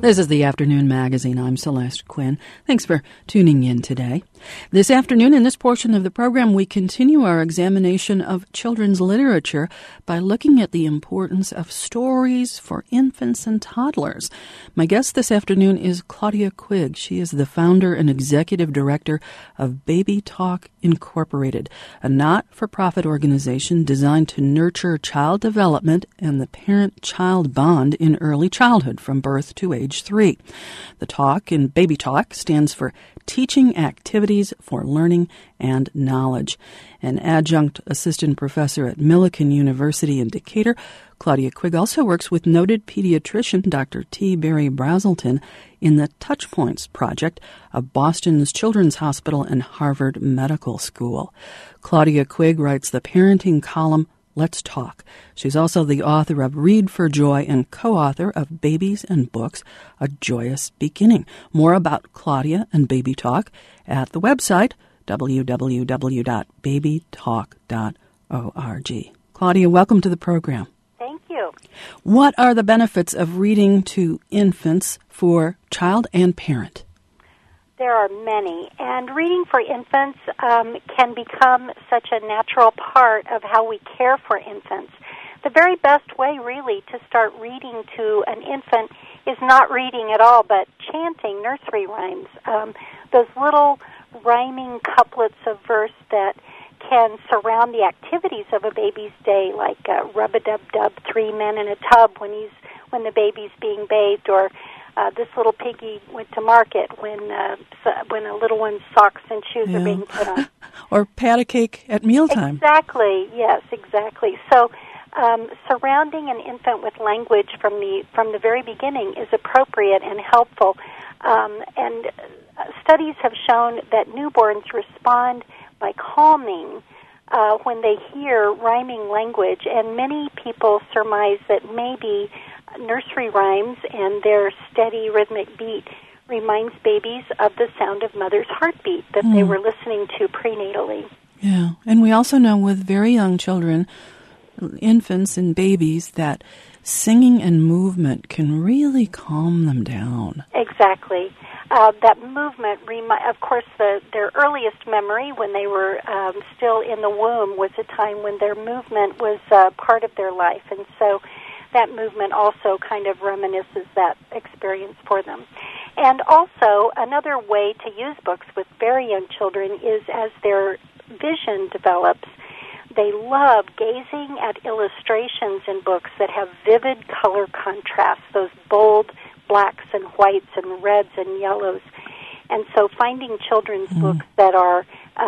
This is the Afternoon Magazine. I'm Celeste Quinn. Thanks for tuning in today. This afternoon, in this portion of the program, we continue our examination of children's literature by looking at the importance of stories for infants and toddlers. My guest this afternoon is Claudia Quigg. She is the founder and executive director of Baby Talk Incorporated, a not-for-profit organization designed to nurture child development and the parent-child bond in early childhood from birth to age 3. The talk in Baby Talk stands for Teaching Activities for Learning and Knowledge. An adjunct assistant professor at Millikan University in Decatur, Claudia Quigg also works with noted pediatrician Dr. T. Barry Brazelton in the Touchpoints Project of Boston's Children's Hospital and Harvard Medical School. Claudia Quigg writes the parenting column Let's Talk. She's also the author of Read for Joy and co-author of Babies and Books, A Joyous Beginning. More about Claudia and Baby Talk at the website www.babytalk.org. Claudia, welcome to the program. Thank you. What are the benefits of reading to infants for child and parent? There are many, and reading for infants can become such a natural part of how we care for infants. The very best way, really, to start reading to an infant is not reading at all, but chanting nursery rhymes. Those little rhyming couplets of verse that can surround the activities of a baby's day, like rub-a-dub-dub, 3 men in a tub when the baby's being bathed, or this little piggy went to market when a little one's socks and shoes are being put on. Or pat a cake at mealtime. Exactly, yes, exactly. So surrounding an infant with language from the very beginning is appropriate and helpful. And studies have shown that newborns respond by calming when they hear rhyming language, and many people surmise that maybe nursery rhymes and their steady rhythmic beat reminds babies of the sound of mother's heartbeat that they were listening to prenatally. Yeah, and we also know with very young children, infants and babies, that singing and movement can really calm them down. Exactly. That movement, of course, their earliest memory when they were still in the womb was a time when their movement was part of their life, and so that movement also kind of reminisces that experience for them. And also, another way to use books with very young children is as their vision develops. They love gazing at illustrations in books that have vivid color contrasts, those bold blacks and whites and reds and yellows. And so finding children's books that are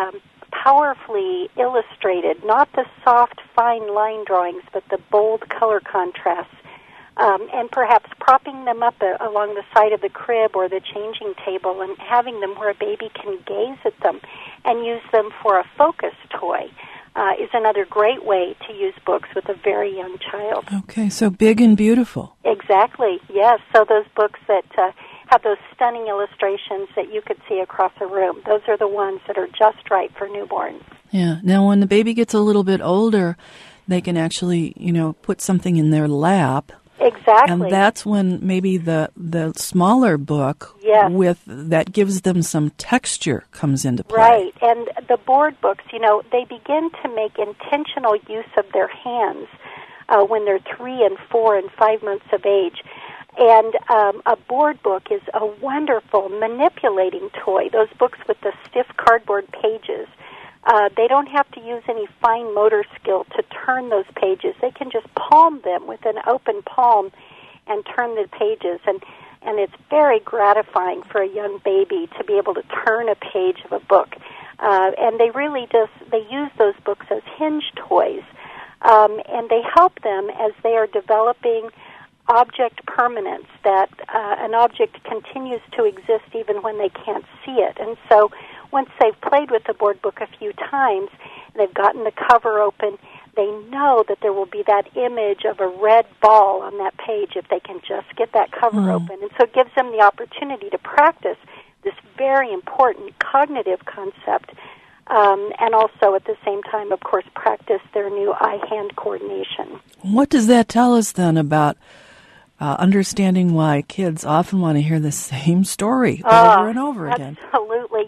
powerfully illustrated, not the soft, fine line drawings, but the bold color contrasts, and perhaps propping them up along the side of the crib or the changing table and having them where a baby can gaze at them and use them for a focus toy is another great way to use books with a very young child. Okay, so big and beautiful. Exactly, yes. So those books that have those stunning illustrations that you could see across a room, those are the ones that are just right for newborns. Yeah. Now, when the baby gets a little bit older, they can actually, put something in their lap. Exactly. And that's when maybe the smaller book with that gives them some texture comes into play. Right. And the board books, they begin to make intentional use of their hands when they're 3 and 4 and 5 months of age. And a board book is a wonderful manipulating toy. Those books with the stiff cardboard pages, they don't have to use any fine motor skill to turn those pages. They can just palm them with an open palm and turn the pages. And it's very gratifying for a young baby to be able to turn a page of a book. And they really they use those books as hinge toys. And they help them as they are developing object permanence, that an object continues to exist even when they can't see it. And so once they've played with the board book a few times, they've gotten the cover open, they know that there will be that image of a red ball on that page if they can just get that cover open. And so it gives them the opportunity to practice this very important cognitive concept, and also at the same time, of course, practice their new eye-hand coordination. What does that tell us then about understanding why kids often want to hear the same story over and over again. Absolutely.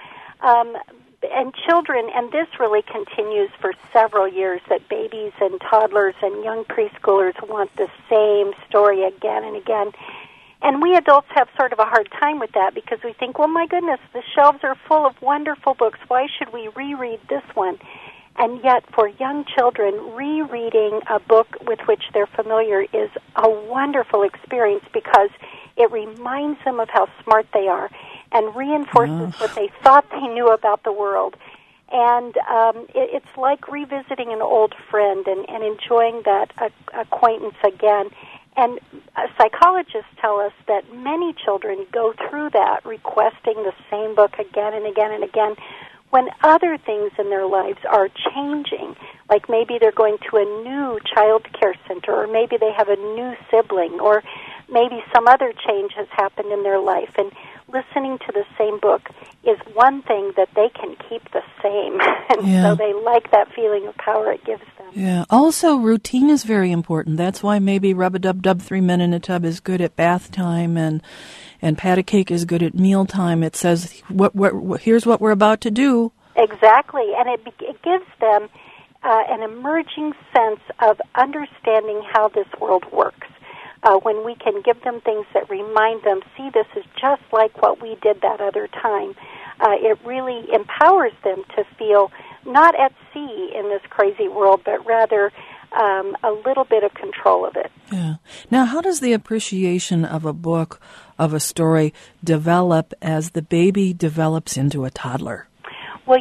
And children, and this really continues for several years, that babies and toddlers and young preschoolers want the same story again and again. And we adults have sort of a hard time with that because we think, well, my goodness, the shelves are full of wonderful books. Why should we reread this one? And yet, for young children, rereading a book with which they're familiar is a wonderful experience because it reminds them of how smart they are and reinforces what they thought they knew about the world. And it's like revisiting an old friend and enjoying that acquaintance again. And psychologists tell us that many children go through that, requesting the same book again and again and again, when other things in their lives are changing, like maybe they're going to a new child care center, or maybe they have a new sibling, or maybe some other change has happened in their life. And listening to the same book is one thing that they can keep the same. And so they like that feeling of power it gives them. Yeah. Also, routine is very important. That's why maybe Rub-a-Dub-Dub 3 Men in a Tub is good at bath time, and Pat a Cake is good at mealtime. It says, here's what we're about to do. Exactly. And it gives them an emerging sense of understanding how this world works. When we can give them things that remind them, see, this is just like what we did that other time, it really empowers them to feel not at sea in this crazy world, but rather a little bit of control of it. Yeah. Now, how does the appreciation of a book, of a story, develop as the baby develops into a toddler? Well,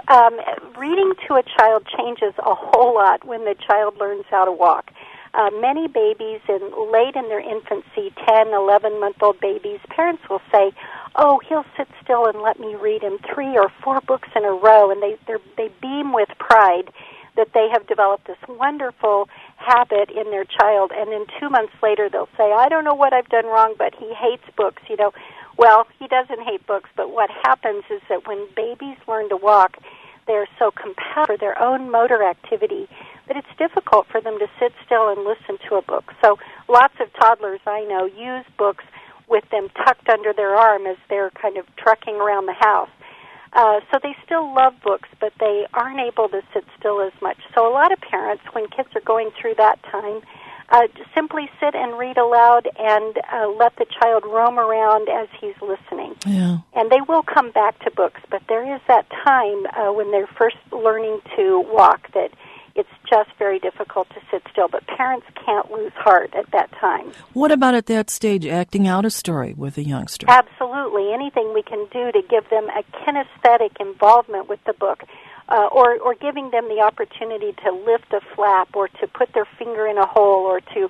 reading to a child changes a whole lot when the child learns how to walk. Many babies late in their infancy, 10, 11-month-old babies, parents will say, oh, he'll sit still and let me read him 3 or 4 books in a row, and they beam with pride that they have developed this wonderful habit in their child, and then 2 months later they'll say, I don't know what I've done wrong, but he hates books, Well, he doesn't hate books, but what happens is that when babies learn to walk, they're so compelled for their own motor activity that it's difficult for them to sit still and listen to a book. So lots of toddlers I know use books with them tucked under their arm as they're kind of trucking around the house. So they still love books, but they aren't able to sit still as much. So a lot of parents, when kids are going through that time, simply sit and read aloud and let the child roam around as he's listening. Yeah. And they will come back to books, but there is that time when they're first learning to walk that it's just very difficult to sit still. But parents can't lose heart at that time. What about at that stage, acting out a story with a youngster? Absolutely. Anything we can do to give them a kinesthetic involvement with the book, or giving them the opportunity to lift a flap or to put their finger in a hole or to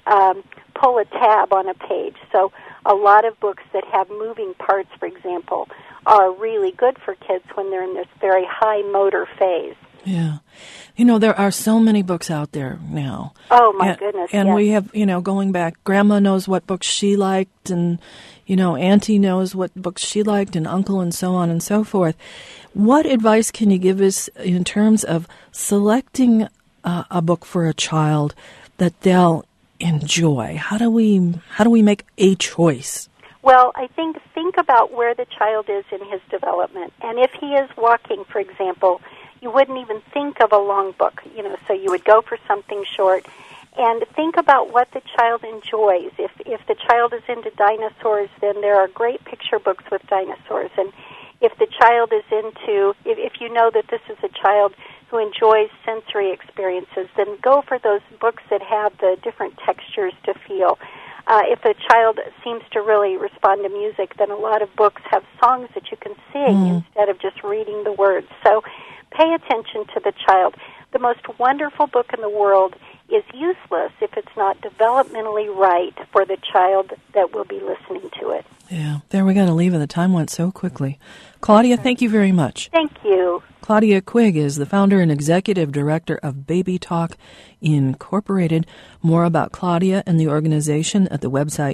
pull a tab on a page. So a lot of books that have moving parts, for example, are really good for kids when they're in this very high motor phase. Yeah. There are so many books out there now. Oh, my goodness. And yes. we have, going back, Grandma knows what books she liked, and, Auntie knows what books she liked, and Uncle, and so on and so forth. What advice can you give us in terms of selecting a book for a child that they'll enjoy? How do we make a choice? Well, I think about where the child is in his development. And if he is walking, for example, you wouldn't even think of a long book, so you would go for something short. And think about what the child enjoys. If the child is into dinosaurs, then there are great picture books with dinosaurs. And if the child is into, if you know that this is a child who enjoys sensory experiences, then go for those books that have the different textures to feel. If a child seems to really respond to music, then a lot of books have songs that you can sing instead of just reading the words. So pay attention to the child. The most wonderful book in the world is useless if it's not developmentally right for the child that will be listening to it. Yeah, there we got to leave it. The time went so quickly. Claudia, thank you very much. Thank you. Claudia Quigg is the founder and executive director of Baby Talk Incorporated. More about Claudia and the organization at the website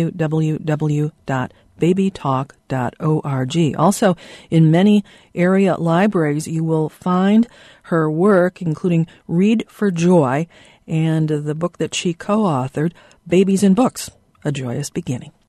www.babytalk.org. Also, in many area libraries, you will find her work, including Read for Joy and the book that she co-authored, Babies in Books, A Joyous Beginning.